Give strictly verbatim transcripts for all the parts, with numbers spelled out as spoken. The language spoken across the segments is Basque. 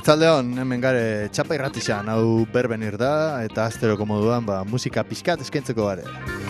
Atzaldeon, hemen gare txapa irratixan, hau berbenir da, eta azteroko moduan, ba, musika pixkat eskaintzeko gare.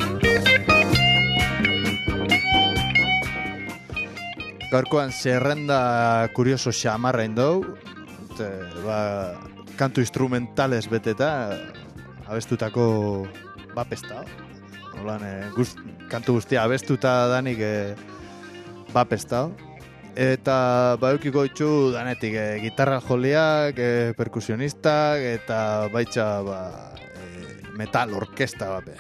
Gaurkoan zerrenda kurioso xamarrain dau, eta, ba, kantu instrumentales beteta, abestutako bapesta. Holan, e, gust, kantu guztia abestuta danik e, bapesta. Eta baukiko itxu danetik, e, gitarra joliak, e, perkusionistak, eta baitxa ba, e, metal orkesta bape.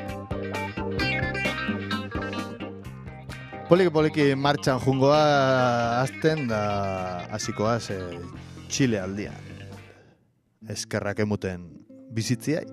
Poliki-poliki martxan jungoa azten da hasikoaz e, Txile aldian. Eskerrak emuten bizitziai.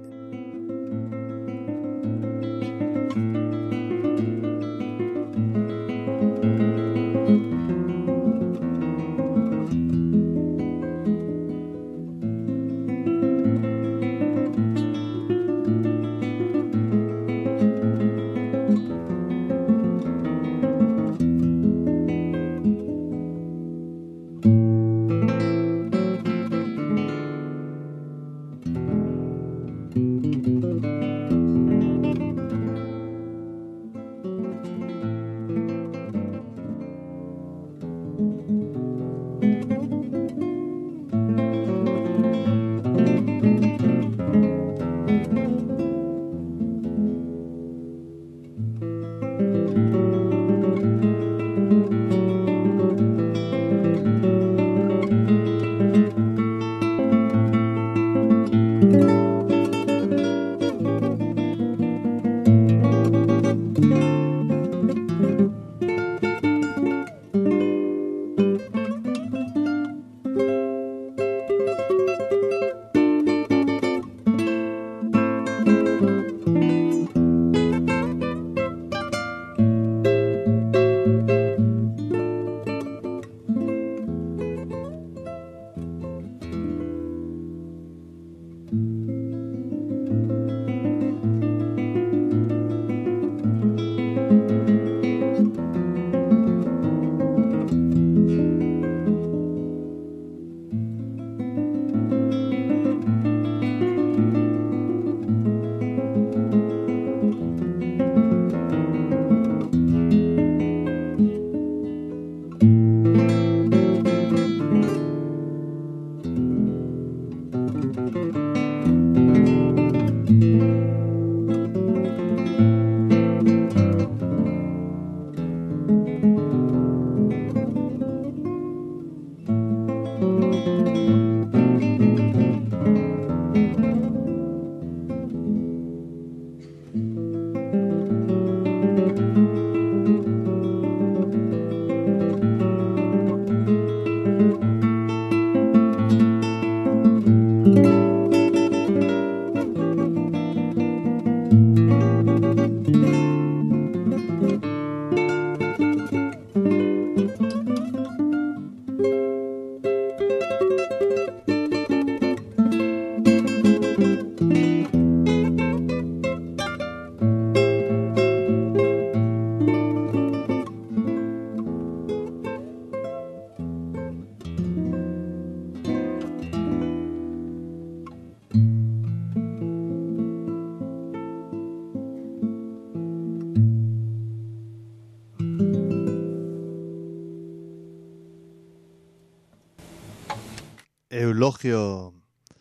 Eulogio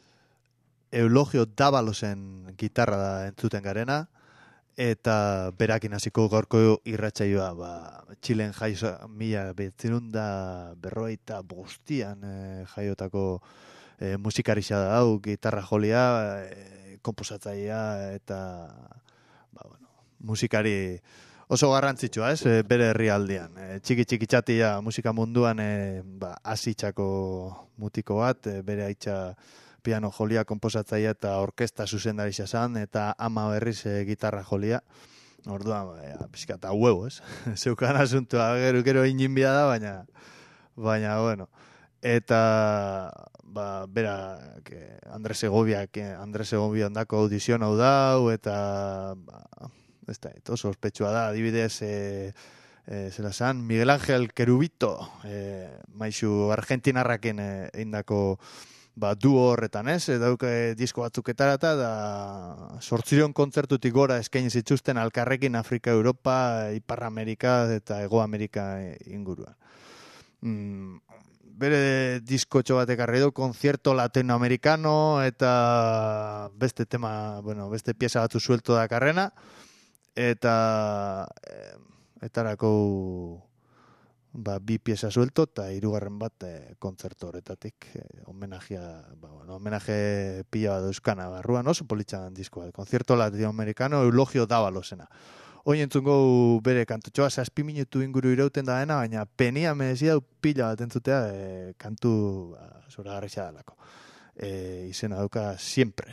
Eulogio Dabalosen gitarra da entzuten garena, eta berakin hasiko gaurko irratsaioa, ba, Txilen jaio mila bederatzizun berrogeita bostian e, jaiotako e, musikarixa da hau, gitarra jolia, e, konposatzailea eta ba, bueno, musikari oso garrantzitsua, ez? E, bere herrialdean. E, txiki txiki txatia musika munduan e, ba, asitxako mutiko bat, e, bere aitza piano jolia, konposatzailea eta orkesta zuzendarixa zan, eta ama berriz e, gitarra jolia. Orduan, ba, pixka eta huevo, ez? Zeukan asuntua, gero, gero inbia da, baina, baina, bueno. Eta, ba, bera, que Andres Segovia, que Andres Segovia ondako audizion hau dau, eta, ba, ez da, oso ospetsua da, adibidez, e, e, zela zan, Miguel Ángel Querubito, e, maizu argentinarrakin e, eindako ba, duo horretan, ez? E, dauke disko batzuk etarata, da sortziron kontzertutik gora eskaini zituzten alkarrekin Afrika, Europa, Ipar Amerika eta Hego Amerika inguruan. Mm, bere diskotxo bat ekarri du, concierto latinoamericano, eta beste tema, bueno, beste pieza batzu suelto da karrena, eta e, etarako ba, bi pieza suelto, eta hirugarren bat e, kontzertu horretatik, e, homenajea, ba, bueno, homenaje pila bat euskana barruan, oso politxan diskoa, concierto latinoamericano, Eulogio Davalosena. Oin entzungo bere kantutxoa, zazpi minutu inguru irauten da dena, baina penia merezia du pila bat entzutea e, kantu ba, zoragarri xadalako. E, izena dauka Siempre.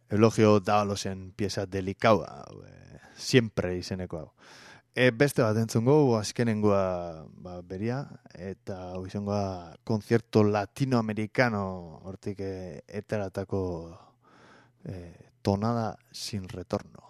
Eulogio Dabalosen pieza delikaua, e, siempre izeneko hau. E, beste bat entzungo, azkenengoa ba, beria, eta izangoa konzerto latinoamericano hortik e, eteratako e, tonada sin retorno.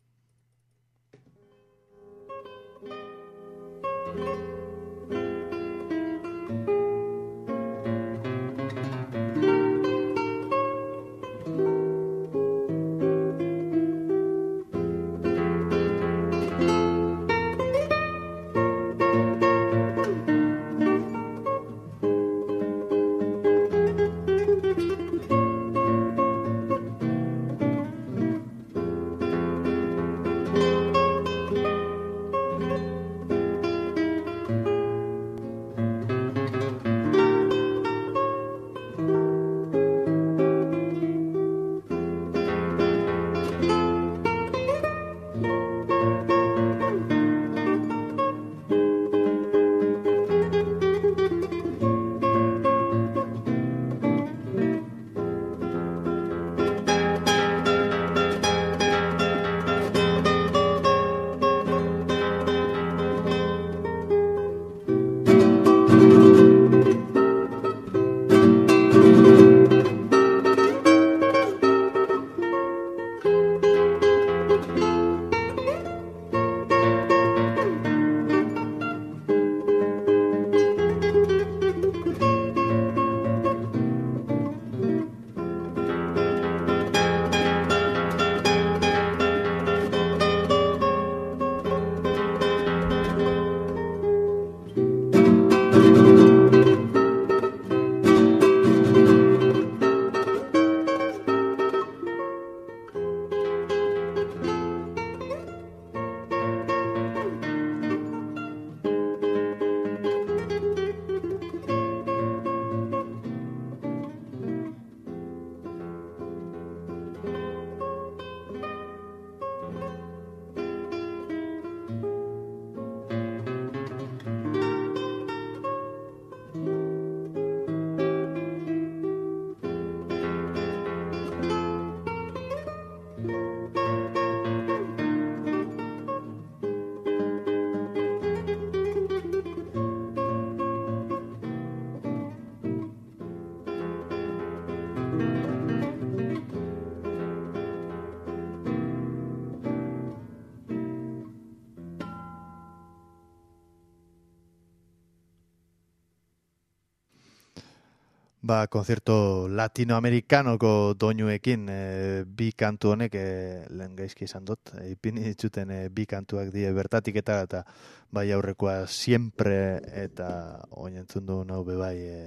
Ba, konzerto latinoamerikanoko doinuekin e, bi kantu honek e, lehen gaizki izan dut. E, ipini dituten e, bi kantuak die bertatik eta eta bai aurrekoa siempre eta oin entzun du nau bebai e,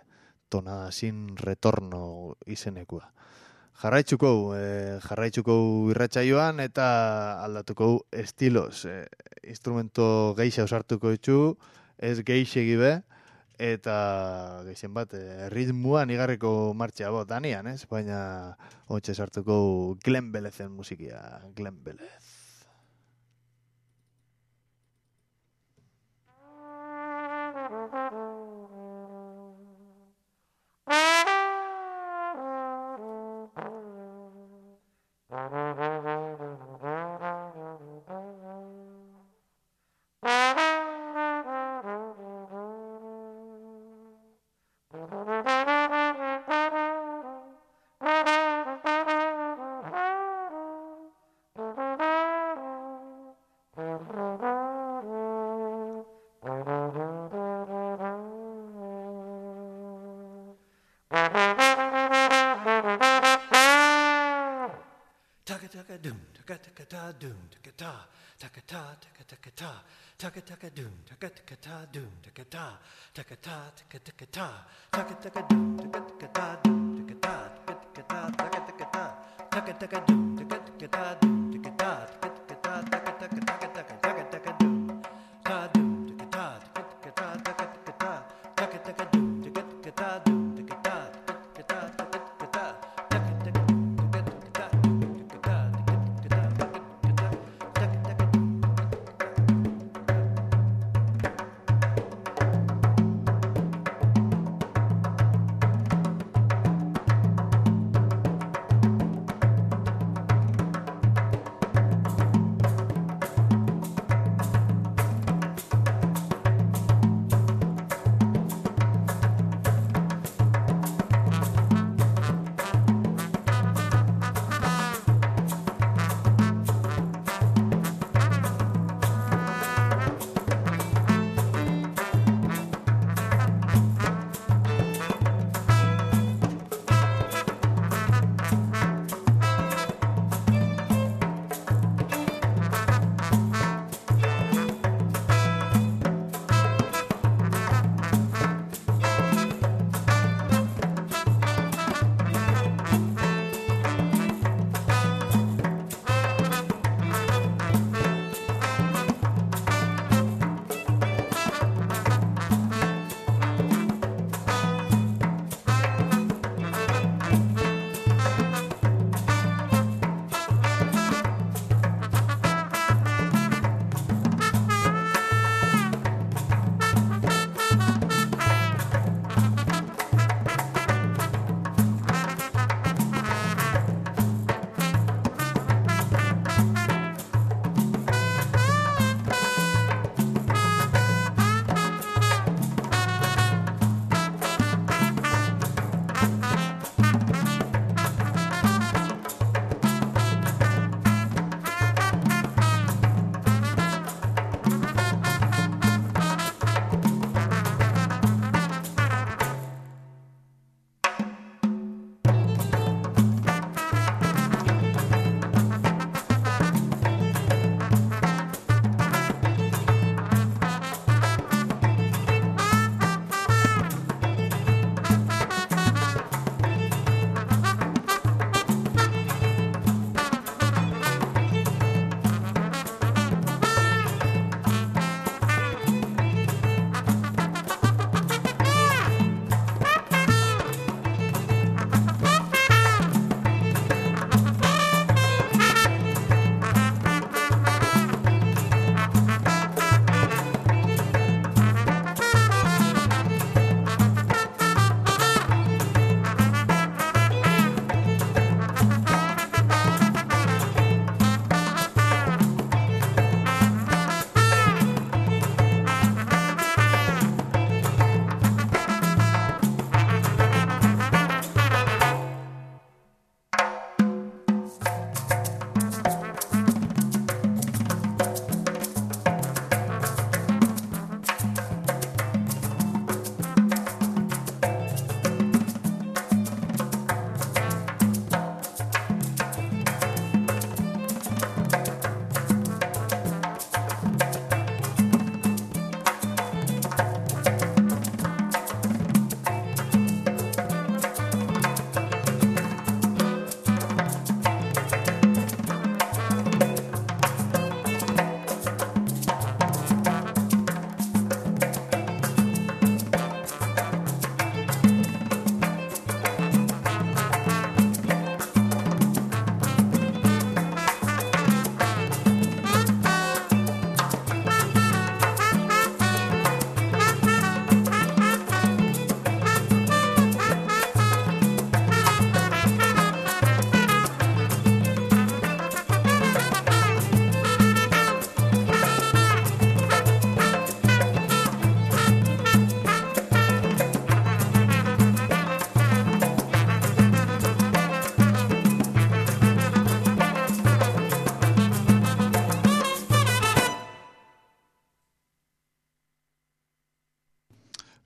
tonada sin retorno izenekua. Jarraitzuko, e, jarraitzuko irratsaioan eta aldatuko estilos. E, instrumento geixa osartuko ditu, ez geixegi be, eta geixen bat, e, ritmuan igarriko martxa bot, danian, ez? Baina hotxe sartuko Glen Belezen musikia, Glen Belez.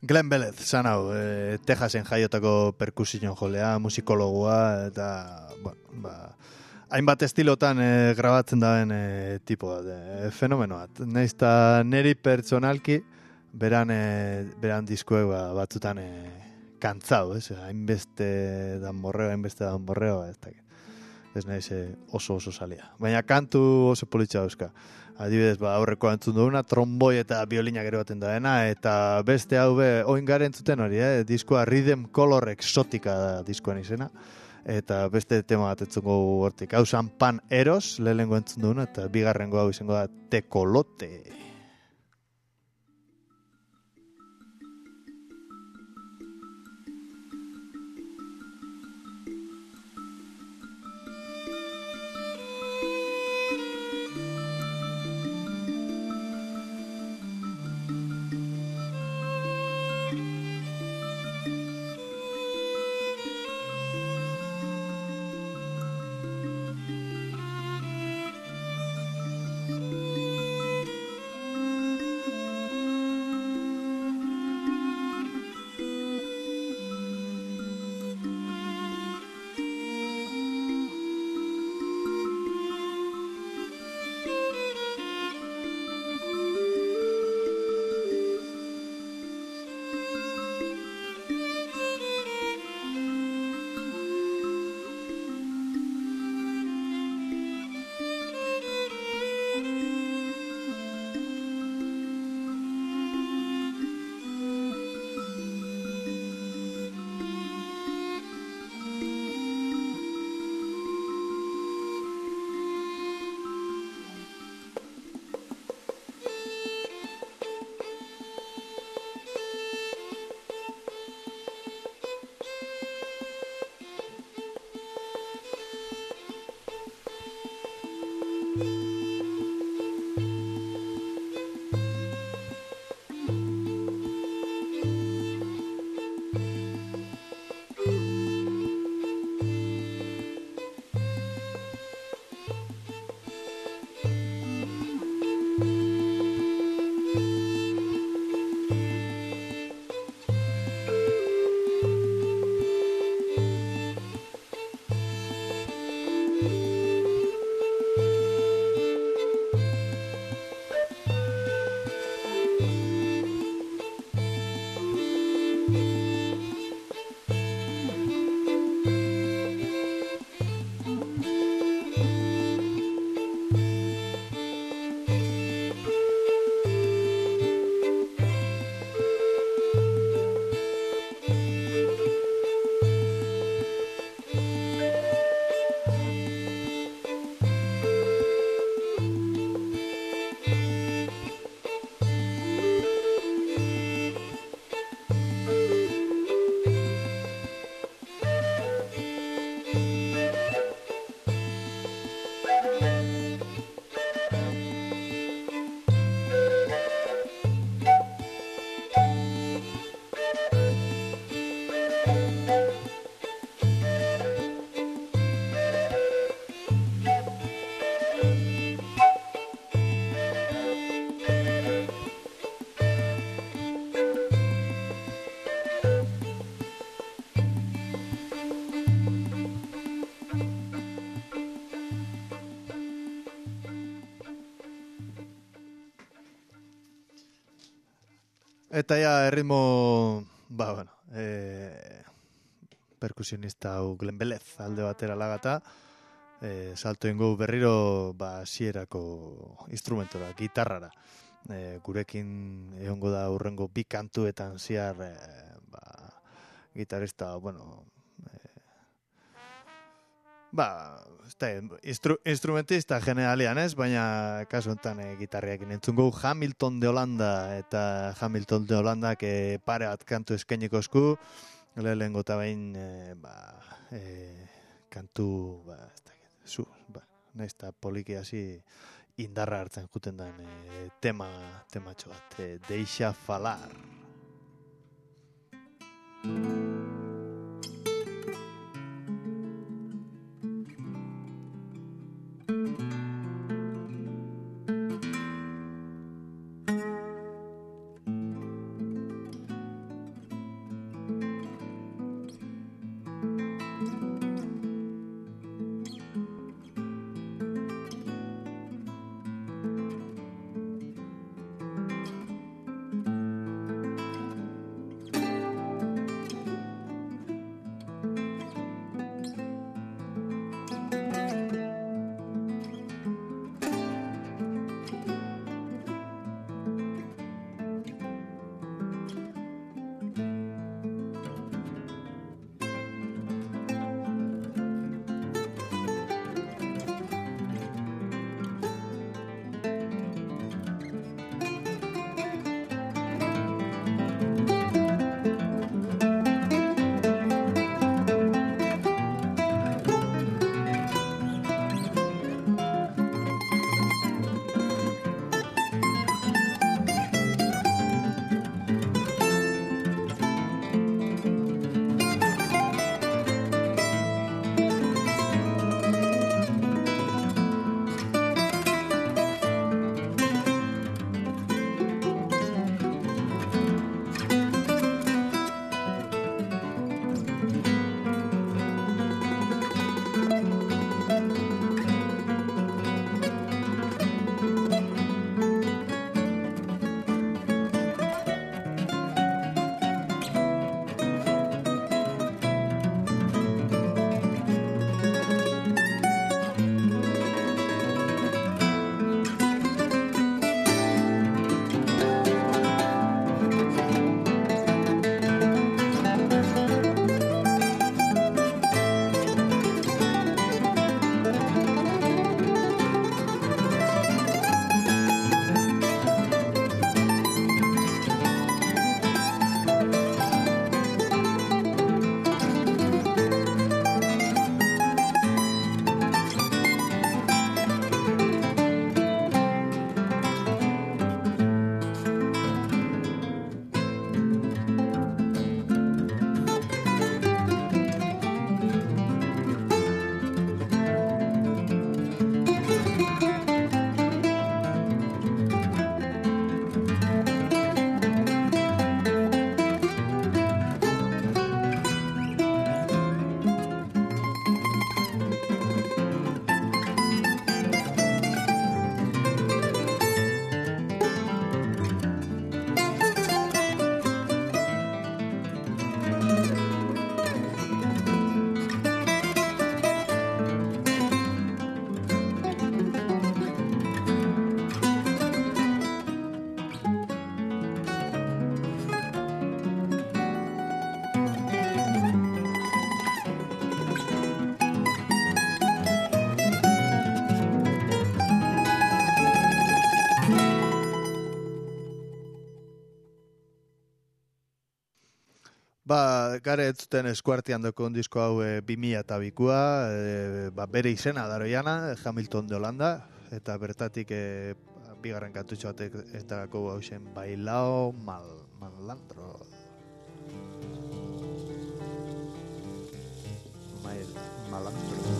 Glenn Velez, zan hau, e, Texasen jaiotako perkusion jolea, musikologoa, eta, bueno, ba, hainbat estilotan e, grabatzen daben e, tipo bat, e, fenomeno bat. Naiz ta neri pertsonalki, beran, e, beran diskuek ba, batzutan e, kantzau, ez? Hainbeste danborreo, hainbeste danborreo, ez dakit. Ez naiz e, oso oso salia. Baina kantu oso politxa dauzka. Adibidez, ba, aurreko entzun duguna, tromboi eta biolina gero baten daena, eta beste hau be, oin garen zuten hori, eh? Diskoa Rhythm Color Exotica da diskoan izena, eta beste tema bat entzungo hortik. Hau zan Pan Eros, lehenengo entzun duguna, eta bigarrengo hau izango da Tekolote. Eta ja, erritmo, ba, bueno, e, perkusionista hau Glenn Velez alde batera lagata, e, salto ingo berriro, ba, sierako instrumentora, gitarrara. E, gurekin egongo da urrengo bi kantuetan ziar, e, ba, gitarista, bueno, ba, este, instru, instrumentista generalian ez, baina kasu honetan e, gitarriakin entzungo Hamilton de Holanda, eta Hamilton de Holandak e, pare bat kantu eskainiko esku, lehenengo eta behin e, ba, e, kantu, ba, ez da, zu, ba, nahiz eta poliki hasi indarra hartzen juten den e, tema, tematxo bat, e, Deixa falar. ba, gare ez zuten eskuartian doko disko hau e, bi mila eta bikoa, e, ba, bere izena daroiana, Hamilton de Holanda, eta bertatik e, bigarren kantutxo batek eta gau hau zen Bailao mal, Malandro. Mail, malandro.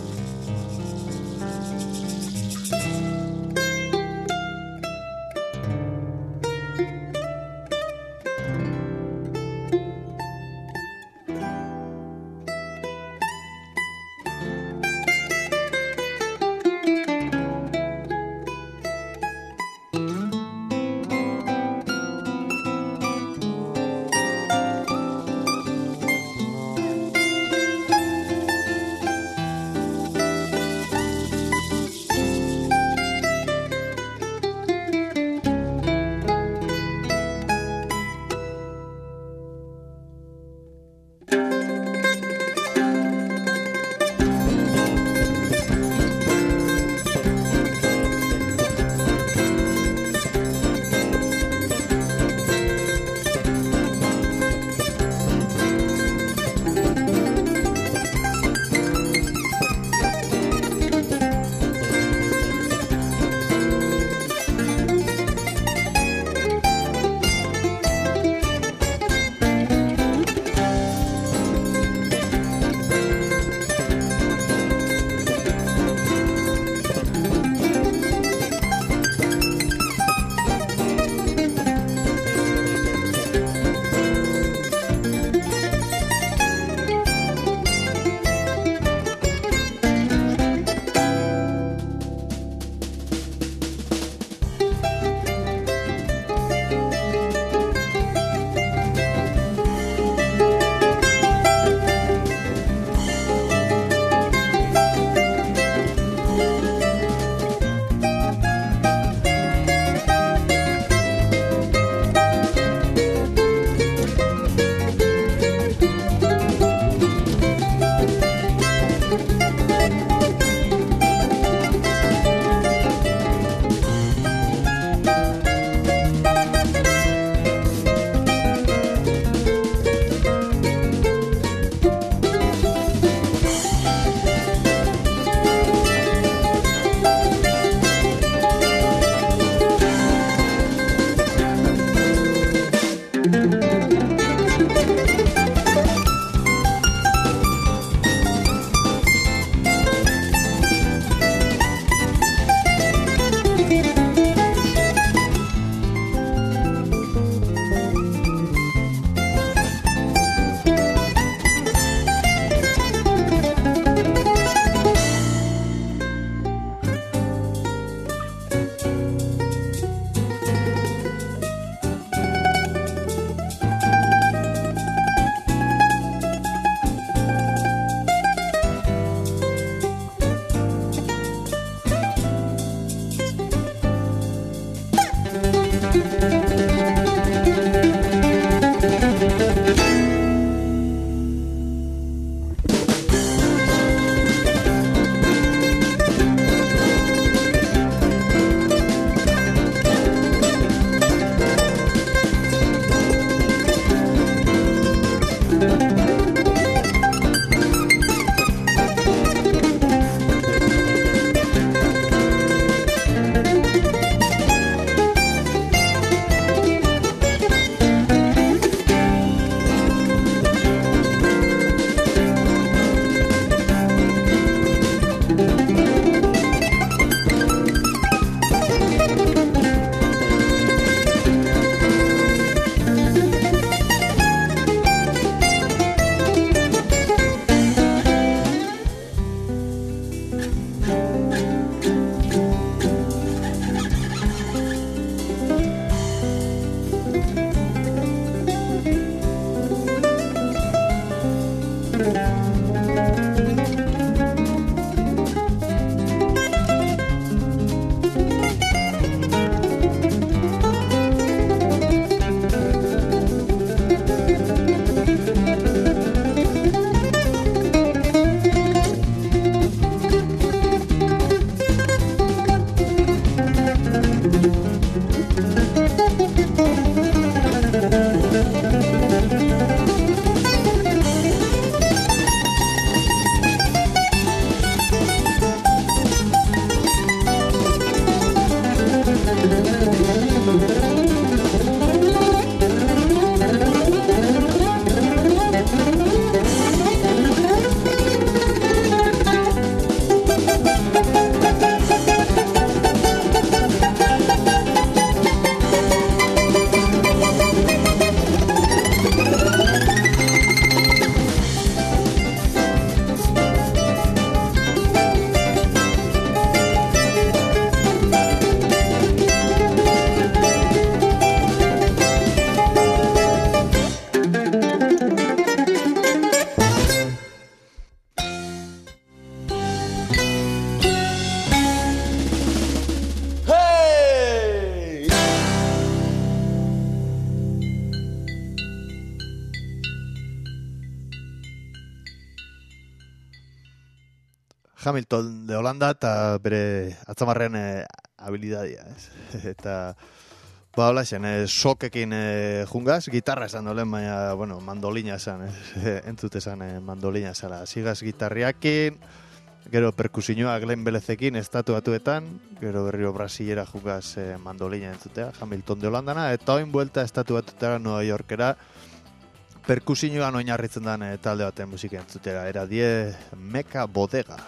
Hamilton de Holanda eta bere atzamarrean e, habilidadia, ez? Eta ba, hola zen, e, sokekin e, jungaz, gitarra esan dolen, baina, bueno, mandolina esan, ez? Entzut esan e, mandolina esala. Zigaz gitarriakin, gero perkusioa Glen Velezekin estatu batuetan, gero berriro Brasilera jungaz e, mandolina entzutea, Hamilton de Holandana, eta oin buelta estatu batuetara Nueva Yorkera, perkusioan oinarritzen den e, talde baten musika entzutera, era die Meka Bodega.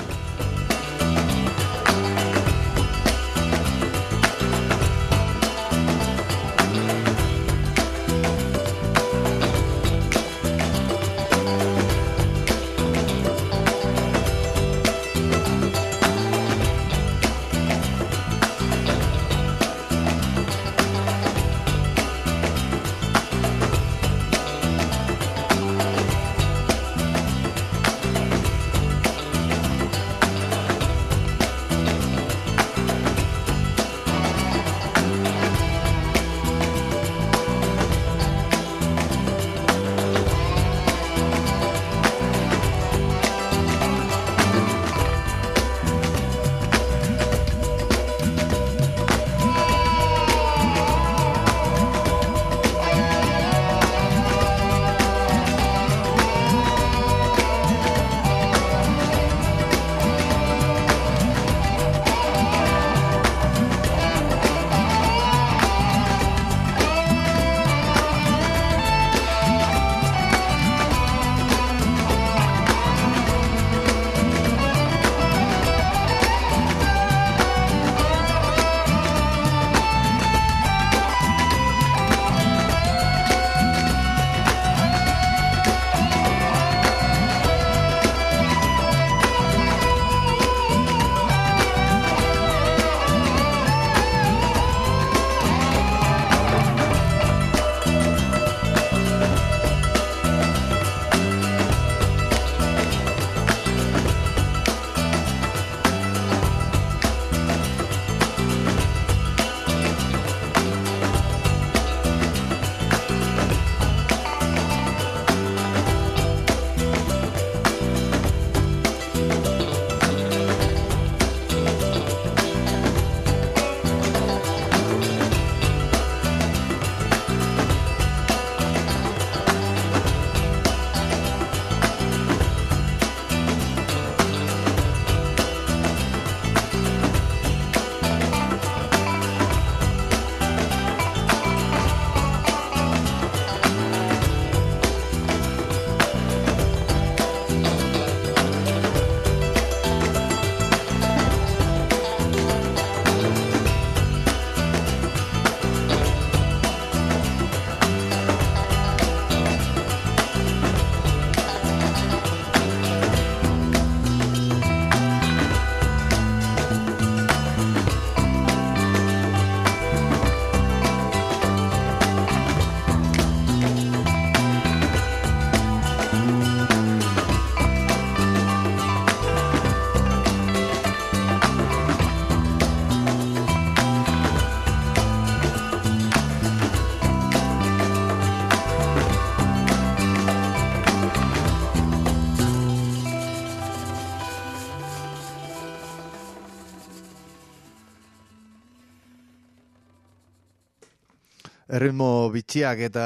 erritmo bitxiak eta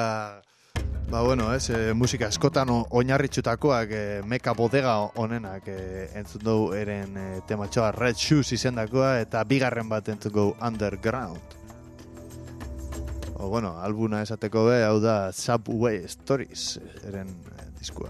ba bueno, ez, e, musika askotan oinarritxutakoak e, Meka Bodega honenak e, entzun dugu eren e, tematxoa Red Shoes izendakoa eta bigarren bat entzun dugu Underground. O bueno, albuna esateko be, hau da Subway Stories eren e, diskua.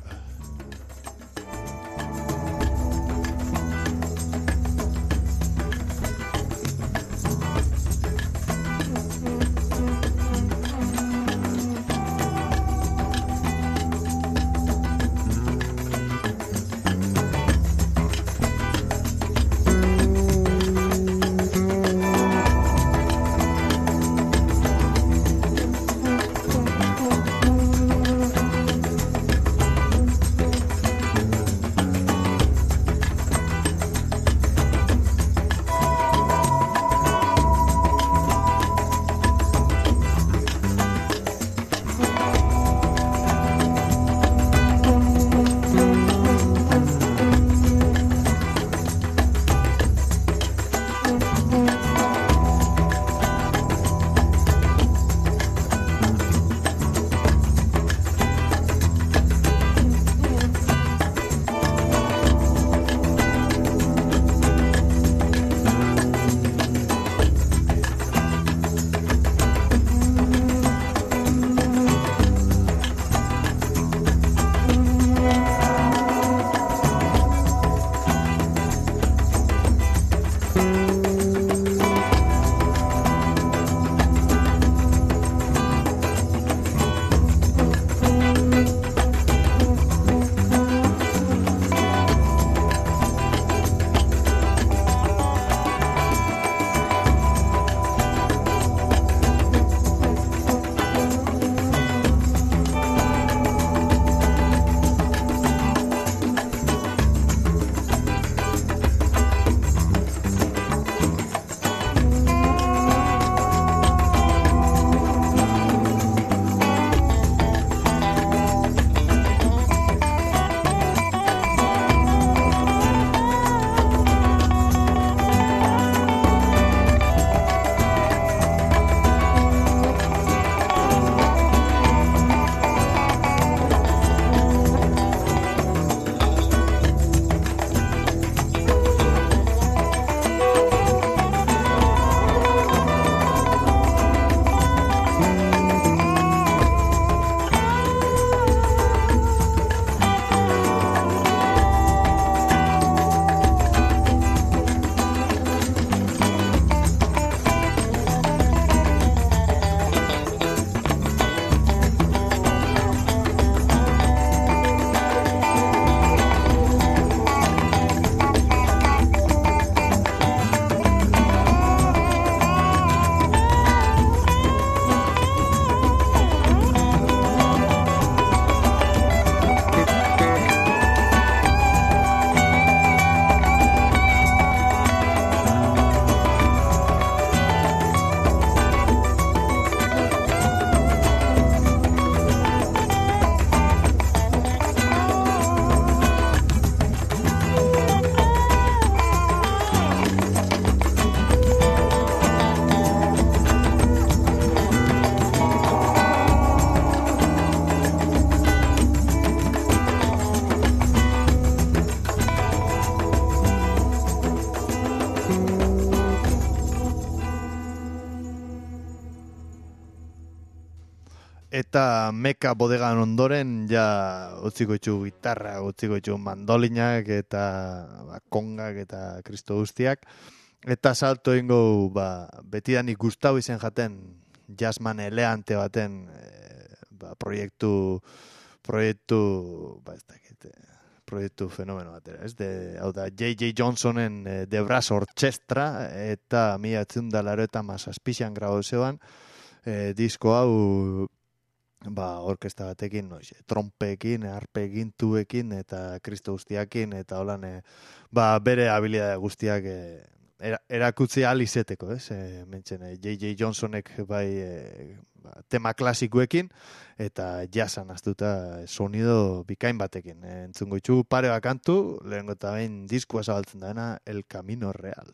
eta meka bodegan ondoren ja utziko itxu gitarra, utziko itxu mandolinak eta ba, kongak eta kristo guztiak. Eta salto ingo ba, betidanik gustau izen jaten jazzman eleante baten e, ba, proiektu proiektu ba, ez dakit, proiektu fenomeno batera, ez? De, hau da, J J Johnsonen e, The Brass Orchestra eta mila etzunda laro eta mazazpixan grabo zeuan e, disko hau ba, orkesta batekin, noiz, trompekin, arpekin, tubekin eta kristo guztiakin eta holan e, ba, bere habilidade guztiak e, era, erakutzi ahal izeteko, ez? E, mentzen, e, J J Johnsonek bai e, ba, tema klasikoekin eta jazzan astuta sonido bikain batekin. E, entzungo itxu pare bakantu, lehenko eta behin diskua zabaltzen dena El Camino Real.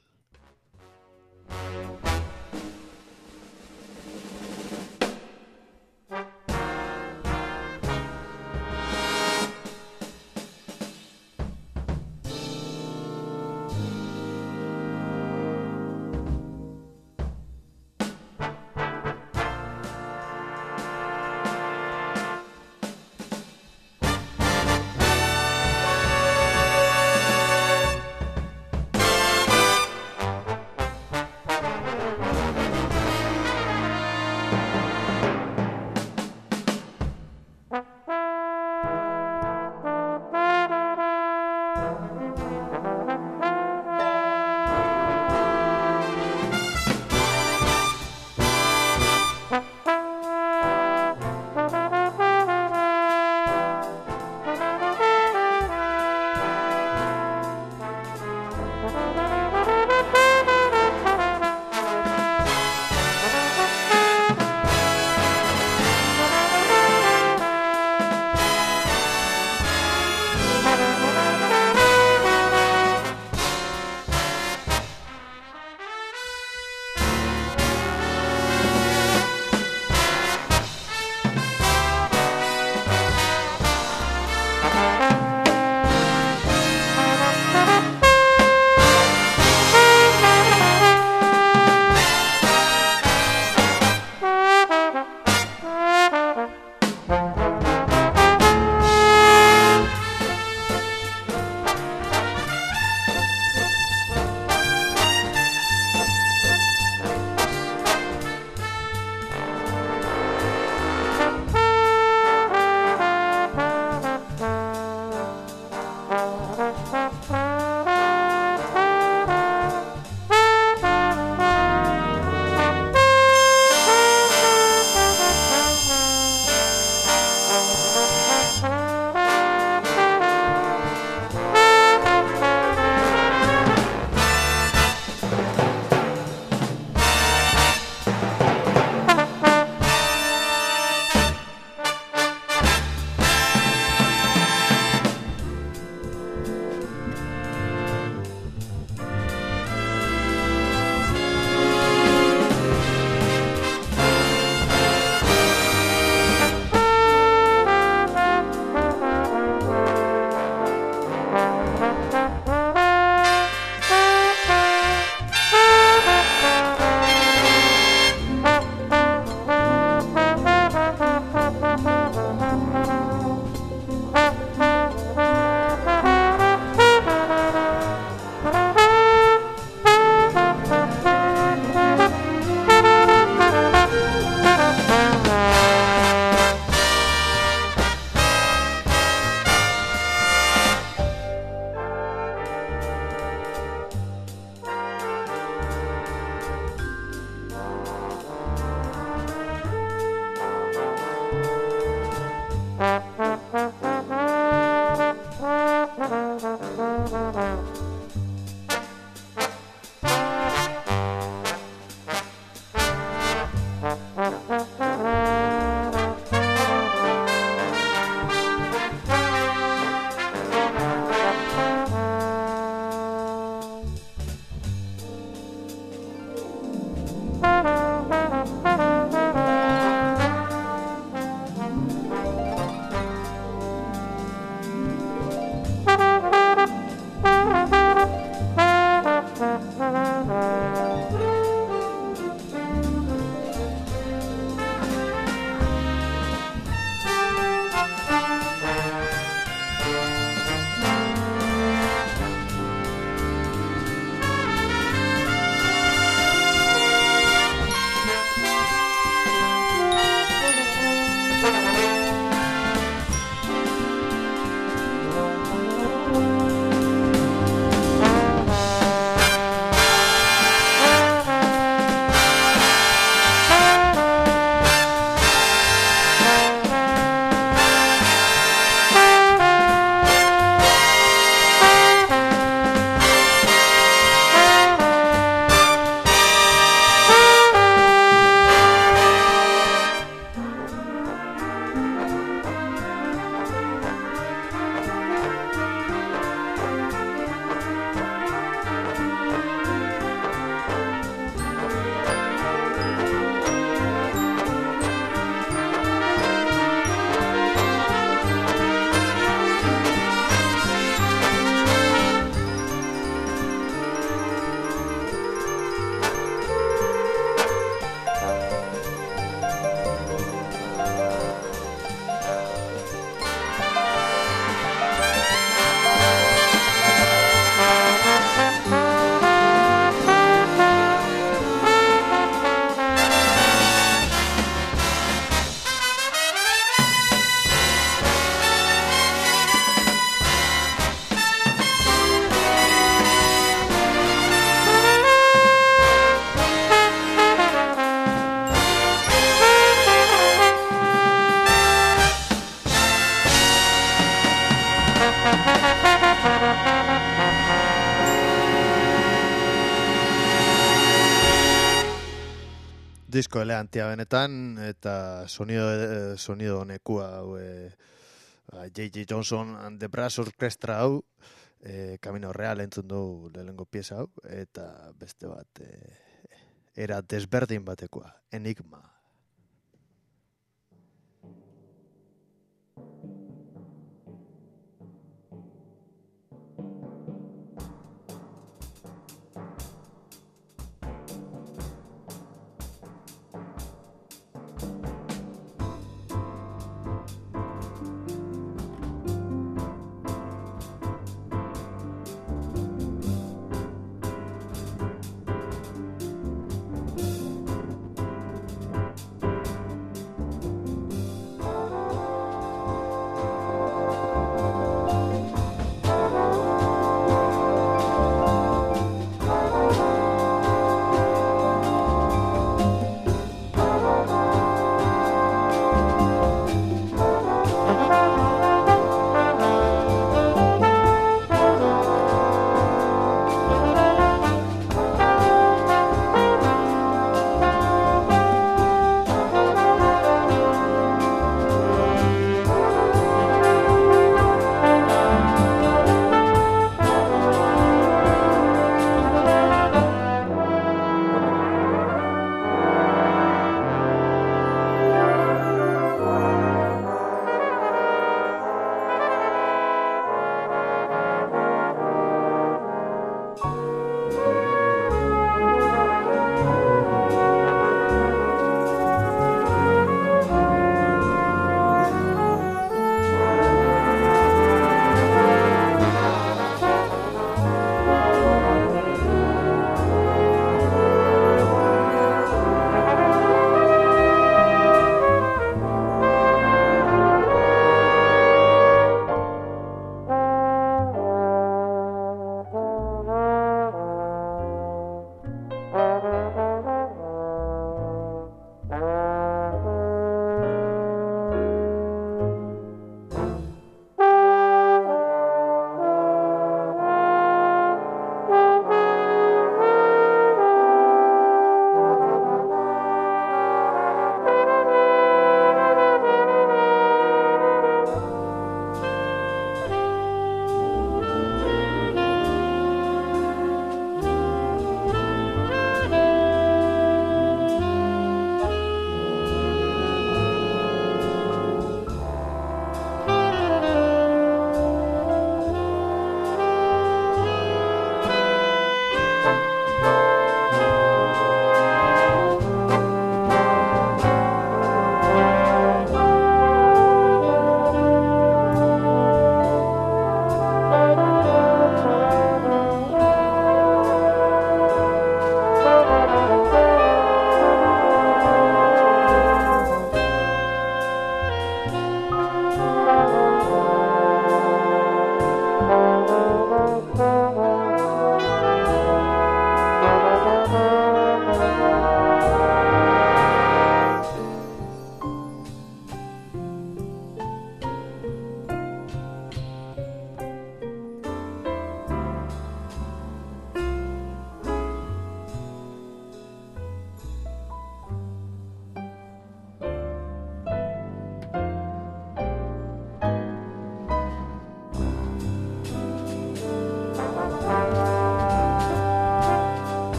disko elegantia benetan, eta sonido, eh, sonido honekua hau, eh, J J Johnson and the Brass Orchestra hau, eh, Camino Real entzun du lehenengo pieza hau, eta beste bat, eh, era desberdin batekoa, Enigma.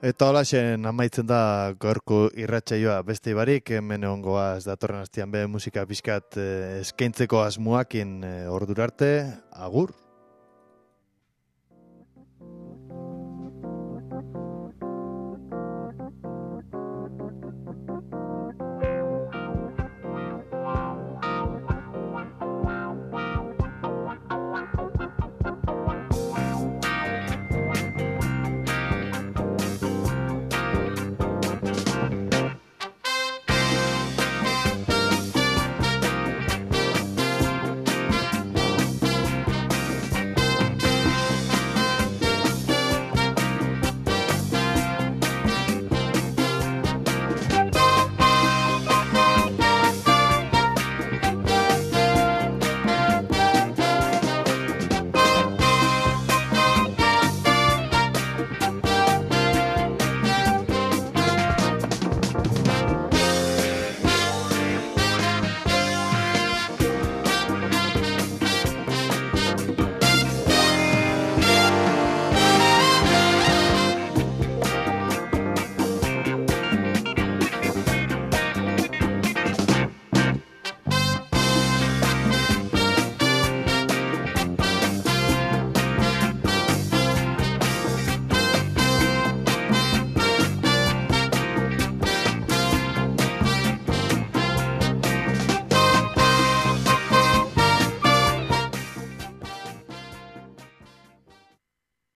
Eta holaxen amaitzen da gaurko irratsaioa beste barik, hemen egongoa ez datorren astean be musika pixkat eh, eskaintzeko asmoakin eh, ordura arte, agur.